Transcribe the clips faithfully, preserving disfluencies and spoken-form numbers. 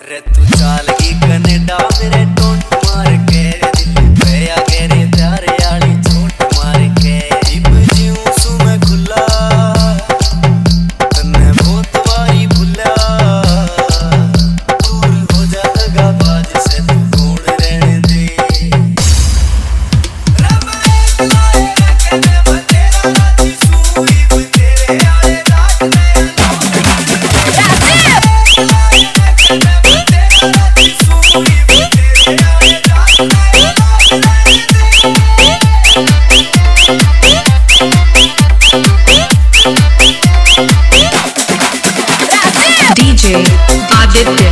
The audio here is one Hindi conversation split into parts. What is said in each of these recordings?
रे तू चाल की कनेडा मेरे टोट मार के दिल पे आ गए प्यार वाली चोट मार के जिब जीऊं सू मैं खुला तन्ने बहुत बारी भुला दूर हो जा लगा बाज से तू कौन रहने दे डीजे आदित्य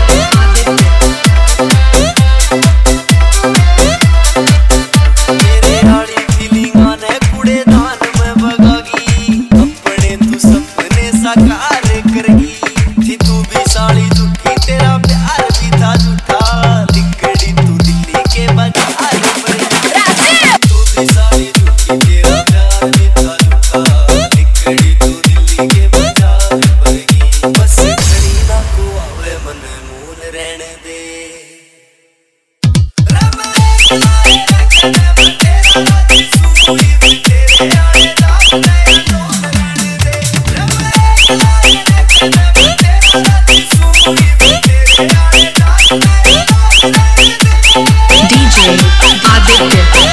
डीजे आदित्य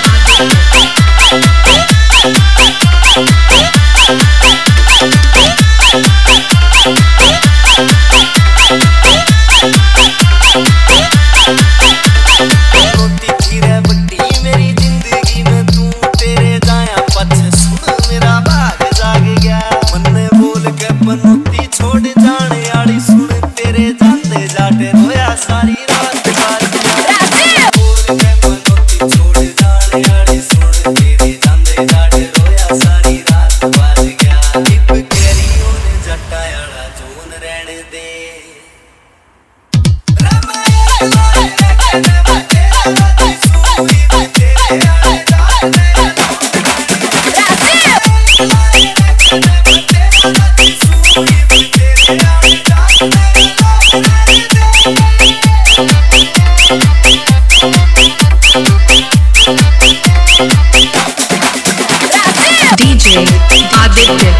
छोड़ जाने वाली सुन तेरे जाते जाते रोया सारी रात बोल के मनोती छोड़ जाने वाली सुन तेरे जाते जाते रोया सारी रात बाज गया टिप कैरियों ने जट्टा वाला जोन रहने दे डीजे आदित्य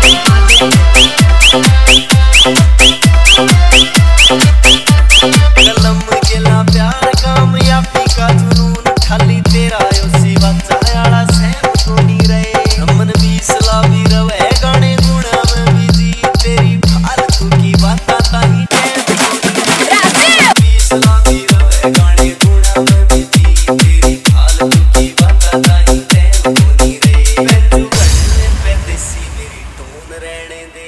कलम गिला प्यार कामयाबी का जुनून खाली तेरा यो सिवा चायाला सैम सोनी रहे रमन भी सलाबी रवे गाने गुणा में बिजी तेरी फालतू की बातां ताही टैम भी सलाबी रवे गाने गुणा में बिजी तेरी फालतू की बातां ताही टैम सोनी रे बेंजू गले पे देसी मेरी टोन रहने दे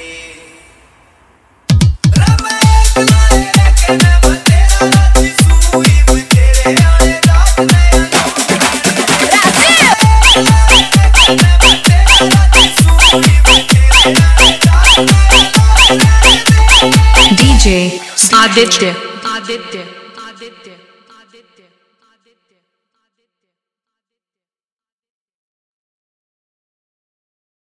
डीजे आदित्य आदित्य